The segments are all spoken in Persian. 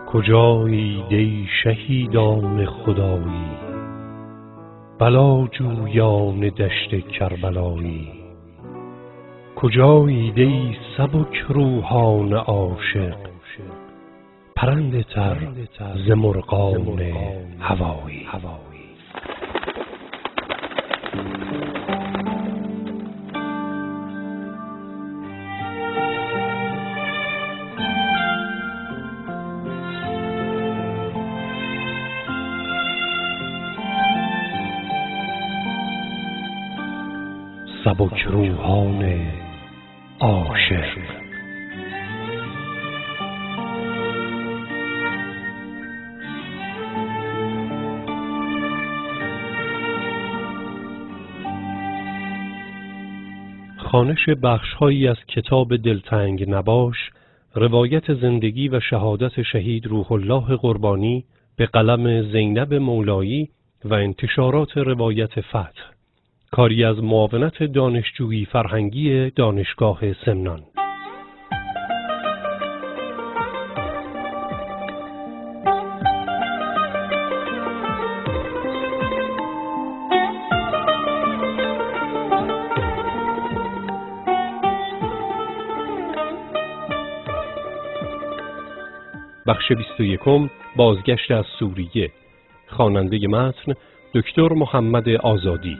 کجایید ای شهیدان خدایی، بلاجویان دشت کربلایی؟ کجایید ای سبک روحان عاشق، پرنده تر ز مرغان هوایی؟ سبک روحان عاشق. خوانش بخش‌هایی از کتاب دلتنگ نباش، روایت زندگی و شهادت شهید روح الله قربانی به قلم زینب مولایی و انتشارات روایت فتح، کاری از معاونت دانشجویی فرهنگی دانشگاه سمنان. بخش 21، بازگشت از سوریه. خواننده متن دکتر محمد آزادی.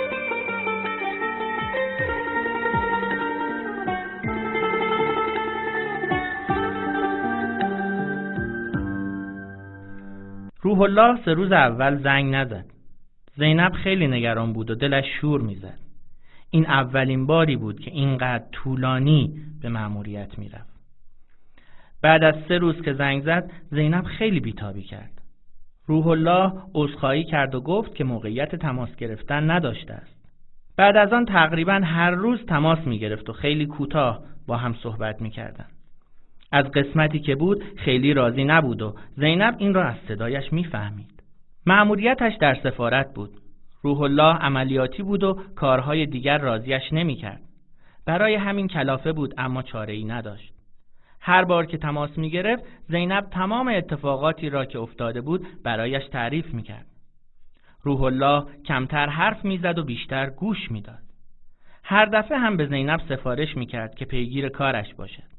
روح الله 3 روز اول زنگ نزد. زینب خیلی نگران بود و دلش شور میزد. این اولین باری بود که اینقدر طولانی به مأموریت میرفت. بعد از 3 روز که زنگ زد، زینب خیلی بیتابی کرد. روح الله عذرخواهی کرد و گفت که موقعیت تماس گرفتن نداشته است. بعد از آن تقریبا هر روز تماس میگرفت و خیلی کوتاه با هم صحبت میکردن. از قسمتی که بود خیلی راضی نبود و زینب این را از صدایش میفهمید. مأموریتش در سفارت بود. روح الله عملیاتی بود و کارهای دیگر راضیش نمیکرد. برای همین کلافه بود، اما چاره‌ای نداشت. هر بار که تماس میگرفت، زینب تمام اتفاقاتی را که افتاده بود برایش تعریف میکرد. روح الله کمتر حرف میزد و بیشتر گوش میداد. هر دفعه هم به زینب سفارش میکرد که پیگیر کارش باشد.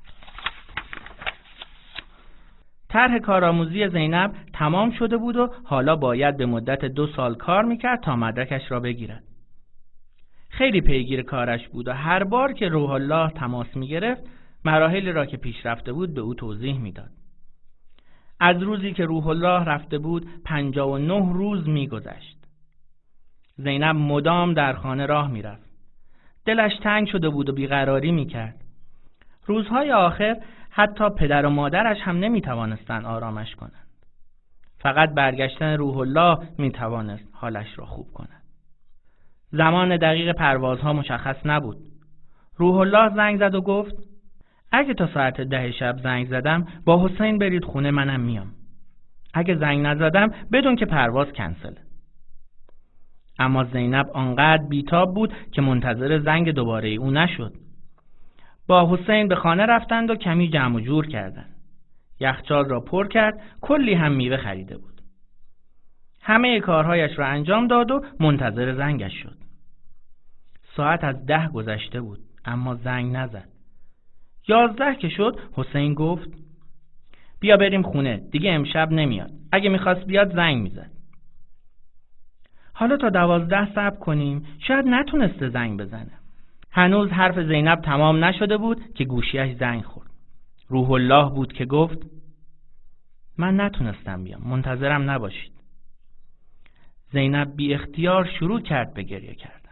طرح کارآموزی زینب تمام شده بود و حالا باید به مدت 2 سال کار میکرد تا مدرکش را بگیرد. خیلی پیگیر کارش بود و هر بار که روح الله تماس میگرفت، مراحلی را که پیش رفته بود به او توضیح میداد. از روزی که روح الله رفته بود 59 روز میگذشت. زینب مدام در خانه راه میرفت. دلش تنگ شده بود و بیقراری میکرد. روزهای آخر حتی پدر و مادرش هم نمیتوانستند آرامش کنند. فقط برگشتن روح الله میتوانست حالش را خوب کند. زمان دقیق پروازها مشخص نبود. روح الله زنگ زد و گفت اگه تا ساعت 10 شب زنگ زدم با حسین برید خونه، منم میام. اگه زنگ نزدم بدون که پرواز کنسله. اما زینب آنقدر بیتاب بود که منتظر زنگ دوباره او نشد. با حسین به خانه رفتند و کمی جمع و جور کردند. یخچال را پر کرد، کلی هم میوه خریده بود. همه کارهایش را انجام داد و منتظر زنگش شد. ساعت از 10 گذشته بود، اما زنگ نزد. 11 که شد، حسین گفت بیا بریم خونه، دیگه امشب نمیاد. اگه میخواست بیاد زنگ میزد. حالا تا 12 صبر کنیم، شاید نتونسته زنگ بزنه. هنوز حرف زینب تمام نشده بود که گوشیش زنگ خورد. روح الله بود که گفت من نتونستم بیام، منتظرم نباشید. زینب بی اختیار شروع کرد به گریه کردن.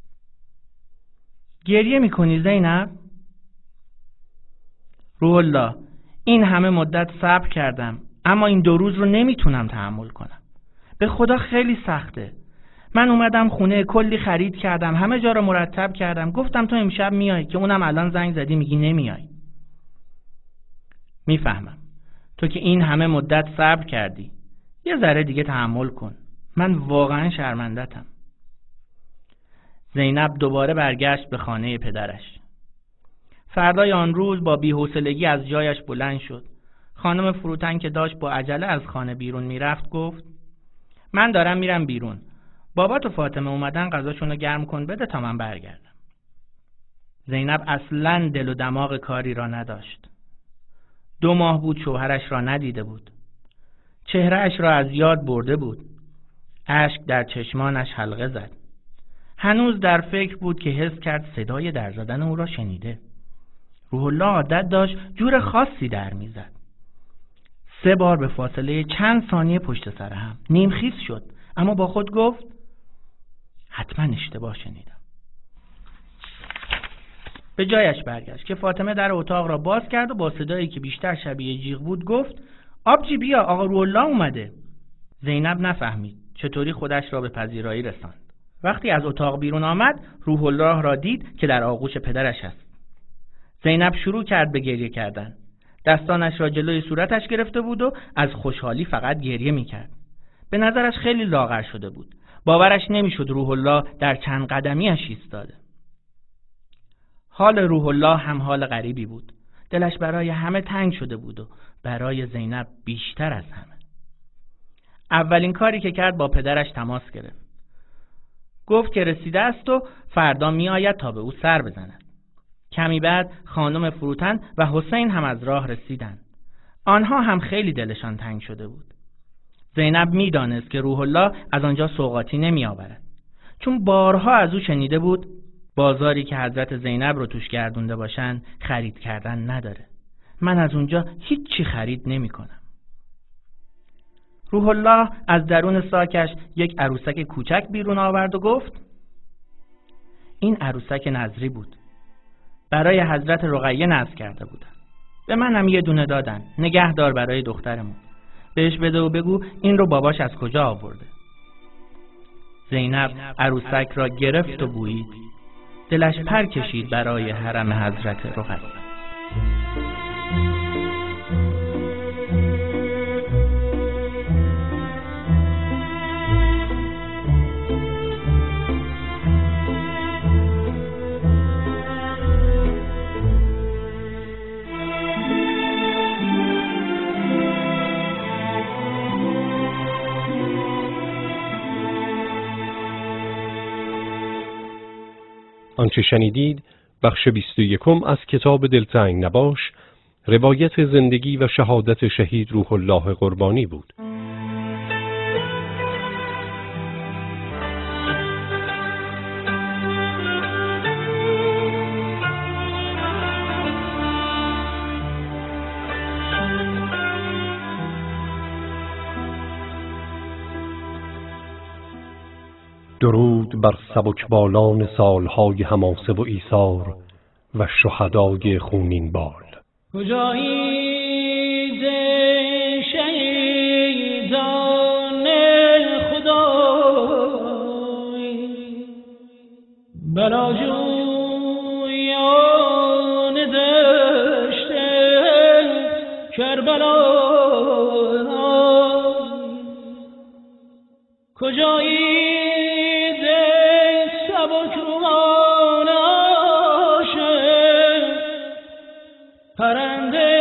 گریه میکنی زینب؟ روح الله، این همه مدت صبر کردم، اما این 2 روز رو نمیتونم تحمل کنم. به خدا خیلی سخته. من اومدم خونه، کلی خرید کردم، همه جا رو مرتب کردم، گفتم تو امشب میای، که اونم الان زنگ زدی میگی نمیای. میفهمم تو که این همه مدت صبر کردی، یه ذره دیگه تحمل کن. من واقعا شرمنده‌ام. زینب دوباره برگشت به خانه پدرش. فردای آن روز با بی‌حوصلگی از جایش بلند شد. خانم فروتن که داشت با عجله از خانه بیرون میرفت گفت من دارم میرم بیرون. بابات و فاطمه اومدن غذاشونو گرم کن بده تا من برگردم. زینب اصلاً دل و دماغ کاری را نداشت. 2 ماه بود شوهرش را ندیده بود. چهرهش را از یاد برده بود. اشک در چشمانش حلقه زد. هنوز در فکر بود که حس کرد صدای در زدن او را شنیده. روح الله عادت داشت جور خاصی در میزد. 3 بار به فاصله چند ثانیه پشت سر هم. نیمخیز شد اما با خود گفت حتما اشتباه شنیدم. به جایش برگشت که فاطمه در اتاق را باز کرد و با صدایی که بیشتر شبیه جیغ بود گفت آبجی بیا آقا روح الله اومده. زینب نفهمید چطوری خودش را به پذیرایی رساند. وقتی از اتاق بیرون آمد روح الله را دید که در آغوش پدرش است. زینب شروع کرد به گریه کردن. دستانش را جلوی صورتش گرفته بود و از خوشحالی فقط گریه میکرد. به نظرش خیلی لاغر شده بود. باورش نمیشد روح الله در چند قدمیش ایستاده. حال روح الله هم حال غریبی بود. دلش برای همه تنگ شده بود و برای زینب بیشتر از همه. اولین کاری که کرد با پدرش تماس گرفت. گفت که رسیده است و فردا می آید تا به او سر بزند. کمی بعد خانم فروتن و حسین هم از راه رسیدند. آنها هم خیلی دلشان تنگ شده بود. زینب می دانست که روح الله از آنجا سوغاتی نمی آورد. چون بارها از او شنیده بود بازاری که حضرت زینب رو توش گردونده باشن خرید کردن نداره. من از اونجا هیچی خرید نمی کنم. روح الله از درون ساکش یک عروسک کوچک بیرون آورد و گفت این عروسک نظری بود. برای حضرت رقیه نذر کرده بودن. به منم یه دونه دادن. نگهدار برای دخترمون. بهش بده و بگو این رو باباش از کجا آورده. زینب عروسک را گرفت و بویید. دلش پر کشید برای حرم حضرت رقیه. آنچه شنیدید بخش 21 از کتاب دلتنگ نباش، روایت زندگی و شهادت شهید روح الله قربانی بود. درود بر سبکبالان سالهای حماسه و ایثار و شهدای خونین بال. کجایی ز شهیدان خدای بلاجویان دشت کربلا، کجایی پرنده